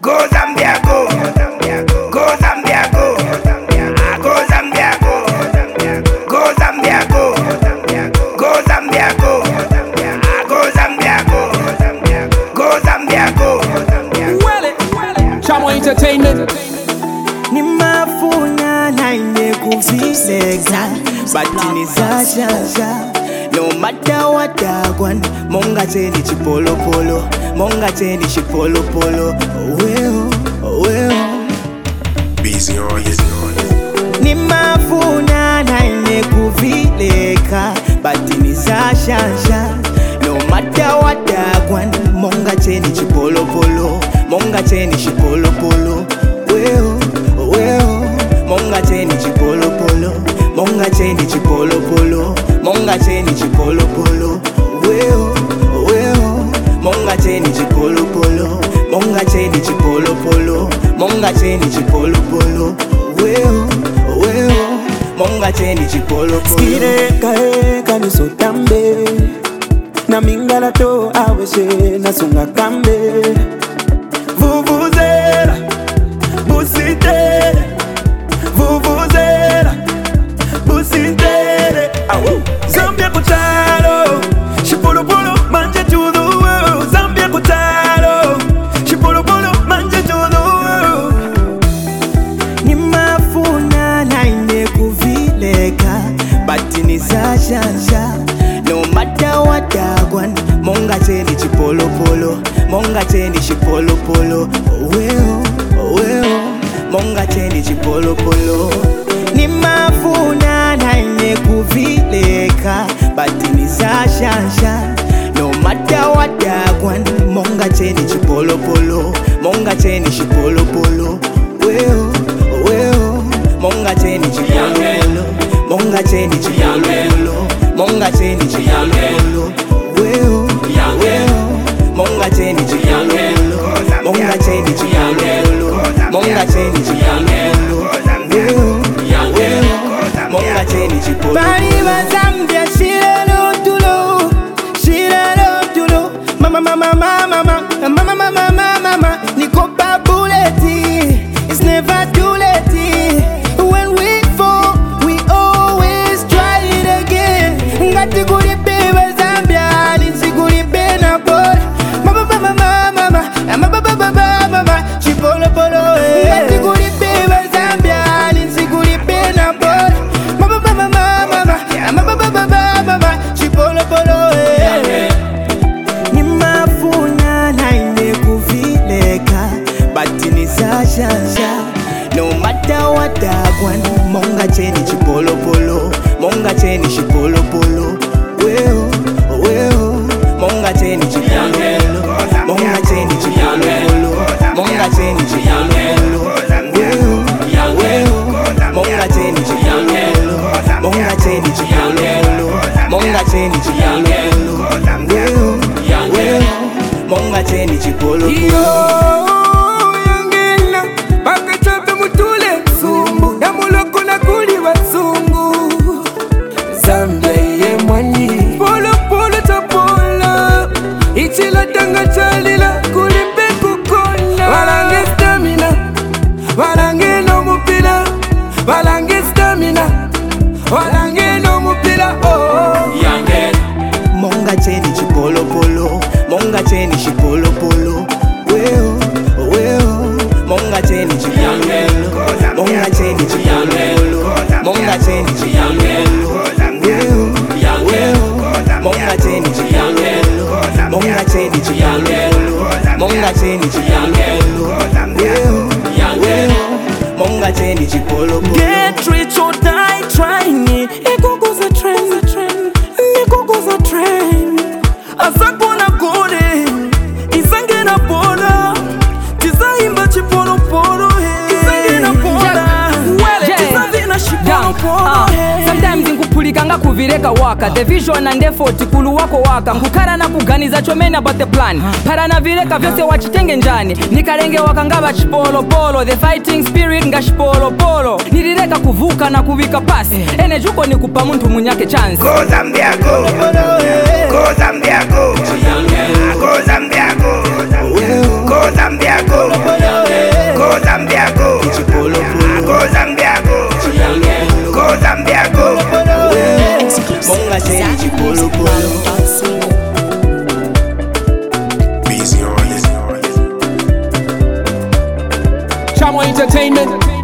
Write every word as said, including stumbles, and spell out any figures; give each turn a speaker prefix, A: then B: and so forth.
A: Go Zambia, go. Go Zambia, go. Ah, go Zambia, go. Go Zambia, go. Go Zambia, go. Ah, go Zambia, go. Go Zambia, go.
B: Chamo Entertainment.
C: Nimafuna na inekufiseka batini za shasha. No matter what I want, monga cheni chipolo polo, monga cheni chipolo polo. Well, well.
D: Busy on it.
C: Nimafuna na inekufileka batini za shasha. No matter what I want, monga cheni chipolo polo, monga cheni chipolo polo. Well, well. Monga cheni chipolo polo, monga cheni chipolo polo, monga cheni chipolo polo. Well, well. Monga cheni chipolo polo, monga cheni chipolo polo, monga cheni chipolo polo. Well, well. Monga cheni chipolo polo.
E: Skire kae kaniso tambe, na mingala to aweshe na sunga kambe. Vuvuzela, busite. Vuvuzela, busite. Zambia kutalo, shipolo polo, manje to the world. Zambia kutalo, shipolo polo, manje to the world.
C: Nimafuna na inekuvileka batini za shasha. No matter what I want, monga cheni chipolo polo, monga cheni chipolo polo. Well, well. Monga cheni chipolo polo. Nimafuna na inekuvileka batini za shasha. No matter what I want, monga cheni chipolo polo, monga cheni chipolo polo. Well, well. Monga cheni chipolo polo, monga cheni chipolo polo, monga cheni chipolo polo. Well, well. Monga cheni chipolo polo, monga cheni chipolo polo, monga cheni chipolo polo. Well, well. Monga cheni chipolo polo. Bali wa Zambia shirelo tulo, shirelo tulo. Mama mama mama mama mama mama mama mama. Niko pa buleti, it's never too late. When we fall, we always try it again. Ngati kuri beba Zambia, linsi kuri bena boy. Mama mama mama mama mama mama mama. Chipolo polo. Ngati kuri beba Zambia, linsi kuri bena boy. Mama mama mama mama mama mama. Chipolo polo. Nimafuna na inekuvileka batini za shasha. No matter what I want, monga cheni chipolo polo, monga cheni chipolo polo. Well, well. Monga cheni chipolo polo, monga cheni chipolo polo, monga cheni chipolo polo. Well, well. Monga cheni chipolo polo, monga cheni chipolo polo, monga cheni chipolo polo. Well, well. Monga cheni chipolo polo.
E: Polo polo ta polo, ichila tanga chalila kulimbe kukona. Walange stamina, walange no mupila, walange stamina, walange no mupila. Oh, yange.
C: Monga cheni chipolo polo, monga cheni chipolo polo. Well, well. Monga cheni chipolo polo, monga cheni chipolo polo, monga cheni chipolo polo. Well, well. Monga cheni chipolo polo, monga cheni chipolo polo, monga cheni chipolo polo. Well, well. Monga cheni chipolo polo.
E: Get rich or die trying it. Ego goes a trend, ego goes a trend. Asakona kore, isange na pona. Tizaimba chipolo polo, isange na pona. Tizavi na chipolo polo.
B: Sometimes inkupulikanga kuvireka waka. The vision and effort kulu wako waka. Nkukara na kuganiza chomeni about the plan. Para na vireka vyose wachitenge njani. Nikarenge wakangaba chipolo polo. The fighting spirit nga chipolo polo. Nilireka kuvuka na kuvika pasi. Ene juko ni kupa muntu munyake chance.
A: Go Zambia, go. Go Zambia, go. Go Zambia, go. Go Zambia, go.
C: cheni chipolopolo.
D: Busy on this.
F: Chamo Entertainment.